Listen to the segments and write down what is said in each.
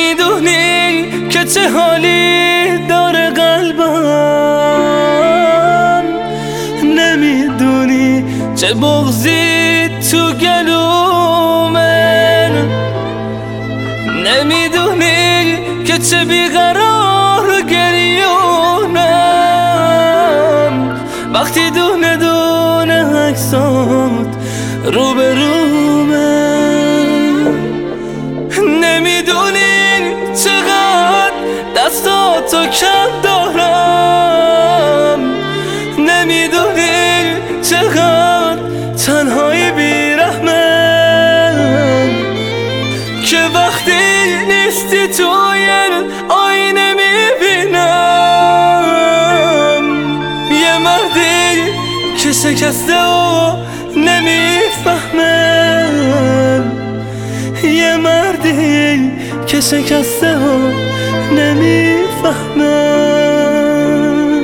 نمیدونی که چه حالی داره قلبم، نمیدونی چه بغضی تو گلومه، نمیدونی که چه بیقرار گریونم وقتی دونه دونه عکسات روبرومه. نمیدونی چقدر دستاتو کم دارم، نمیدونی چقدر تنهایی بیرحمم که وقتی نیستی توی آینه میبینم یه مردی که شکسته و نمیفهمم، یه مردی که شکسته و نمیفهمم.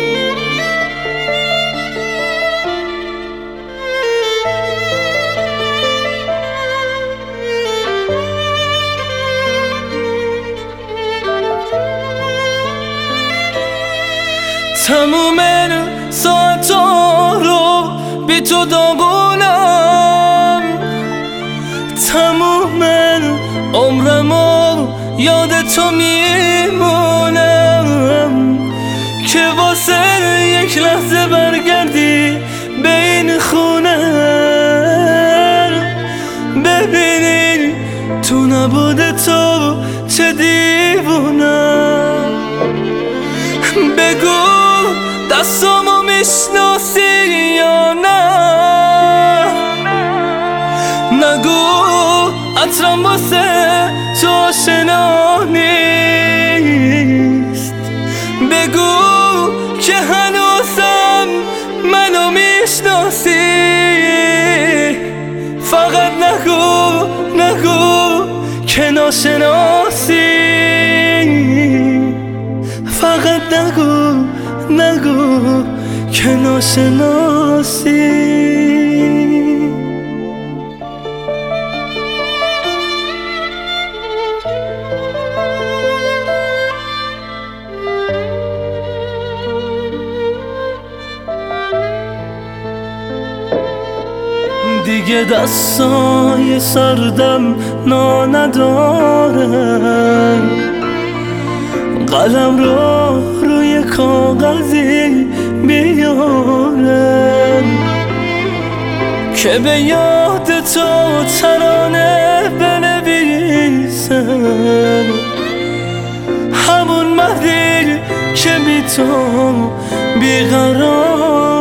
تموم ساعتا رو بی تو داغونم، تموم عمرمو یاد تو میمونم که واسه یک لحظه برگردی به این خونه، ببینی تو نبود تو چه دیوونم. بگو دستامو میشناسی یا نه، نگو عطرم واسه تو آشنا نیست، بگو که هنوزم منو میشناسی، فقط نگو که ناشناسی، فقط نگو که ناشناسی. دیگه دستای سردم ندارم، قلم رو روی کاغذی بیارم که به یاد تو ترانه بنویسم، همون مردی که بی تو بیقرار